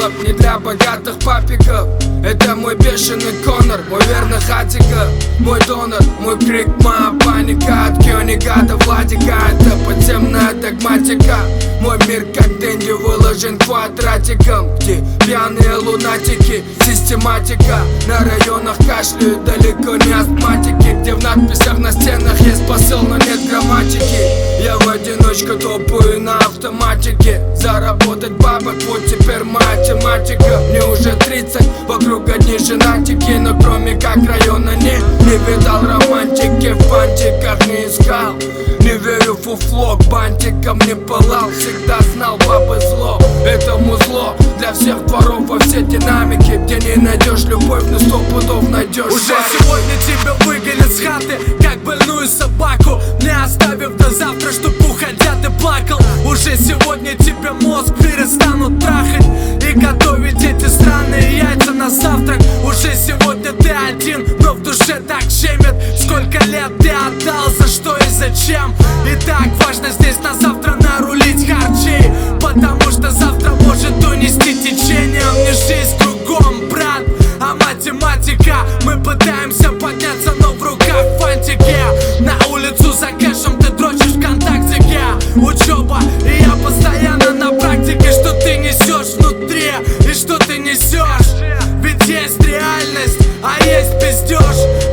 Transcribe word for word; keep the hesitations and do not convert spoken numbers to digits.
дело не для богатых папиков. Это мой бешеный Конор, мой верный хатика, мой донор, мой крик, моя паника. От Кёнига до Владика, это подземная догматика. Мой мир как Дэнди выложен квадратиком, где пьяные лунатики, систематика. На районах кашляют далеко не астматики, где в надписях на стенах есть посыл, но нет грамматики. Я в одиночку топаю на автоматике. Заработать бабок, вот теперь математика. Мне уже тридцать, вокруг одни женатики, но кроме как района не, не видал романтики. В бантиках не искал, не верю в фуфло, бантиком не пылал. Всегда знал, бабы зло, это музло для всех дворов во все динамики. Где не найдешь любовь, но сто пудов найдешь. Уже сегодня тебя выгонят с хаты, как больную собаку, не оставив до завтра, чтоб уходя ты плакал. Уже сегодня тебя мозг перестанут трахать и готовить эти странные яйца на завтрак. Уже сегодня ты один, но в душе так щемит. Сколько лет ты отдал, за что и зачем? И так важно здесь на завтра нарулить харчей, потому что завтра может унести течением. Не жизнь кругом, брат, а математика. Мы пытаемся подняться, но в руках фантики. На улицу за кэшем ты дрочишь ВКонтактике. Учеба, и я постоянно на практике. Что ты несешь внутри и что ты несешь? Ведь есть реальность, а есть пиздеж.